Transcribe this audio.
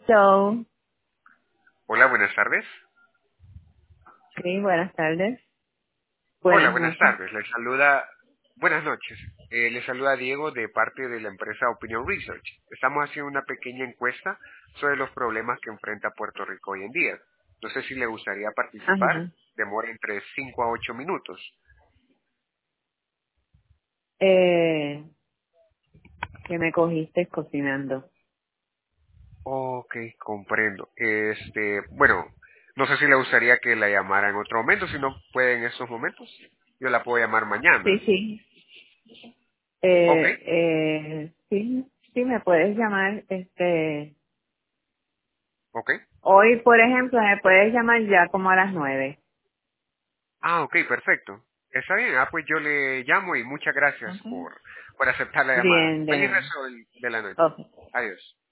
So, Hola, buenas tardes. sí, buenas tardes, Hola, buenas buenas noches. tardes. Les saluda, buenas noches. Les saluda Diego de parte de la empresa Opinion Research. Estamos haciendo una pequeña encuesta sobre los problemas que enfrenta Puerto Rico hoy en día. No sé si le gustaría participar. Ajá. Demora entre 5 a 8 minutos. Eh, que me cogiste cocinando. Ok, comprendo. Bueno, no sé si le gustaría que la llamara en otro momento. Si no puede en estos momentos, yo la puedo llamar Sí, mañana. sí. Ok, Sí, sí, me puedes llamar, ok. hoy, por ejemplo, me puedes llamar ya como a las 9. Ah, ok, perfecto. Está bien, pues yo le llamo y muchas gracias Okay. por aceptar la llamada. Bien, de Feliz nada. resto de la noche. Okay. Adiós.